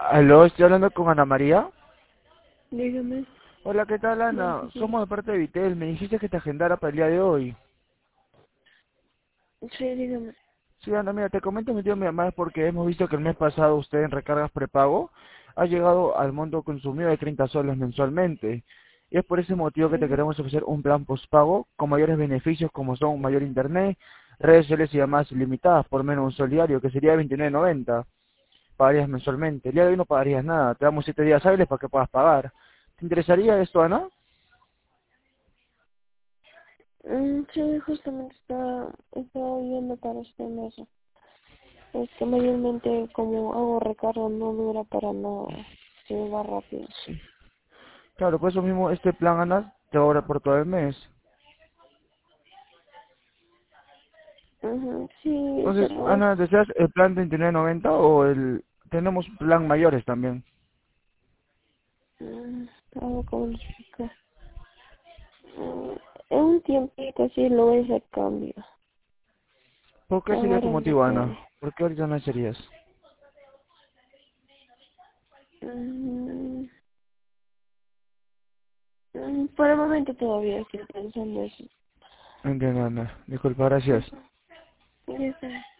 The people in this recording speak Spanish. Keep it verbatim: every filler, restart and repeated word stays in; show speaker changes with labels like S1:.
S1: Aló, estoy hablando con Ana María.
S2: Dígame.
S1: Hola, ¿qué tal,
S2: No,
S1: Ana?
S2: sí, sí.
S1: Somos de parte de Vitel. Me dijiste que te agendara para el día de hoy.
S2: Sí, dígame.
S1: Sí, Ana, mira, te comento mi tío mi mamá es porque hemos visto que el mes pasado usted en recargas prepago ha llegado al monto consumido de treinta soles mensualmente. Y es por ese motivo que te
S2: Ujú.
S1: queremos ofrecer un plan postpago con mayores beneficios como son mayor internet, redes sociales y llamadas ilimitadas por menos un sol diario, que sería veintinueve noventa. Pagarías mensualmente. El día de hoy no pagarías nada. Te damos siete días hábiles para que puedas pagar. ¿Te interesaría esto, Ana?
S2: Mm, sí, justamente estaba, estaba viendo para este mes. Es que mayormente como hago recarga no dura para nada. Se va rápido.
S1: Claro, por eso mismo este plan, Ana, te va a durar por todo el mes.
S2: Ujú, sí,
S1: Entonces,
S2: pero
S1: Ana, ¿deseas el plan veintinueve noventa o el... Tenemos plan mayores también?
S2: mm, algo como le explico. Mm, en un tiempito sí lo voy a hacer cambio.
S1: ¿Por qué sería tu
S2: Ahora no
S1: motivo, Ana?
S2: puedo.
S1: ¿Por qué ahorita no serías?
S2: Mm, mm, por el momento todavía estoy pensando eso.
S1: Entiendo, Ana. Disculpa, gracias.
S2: Ujú, ya está.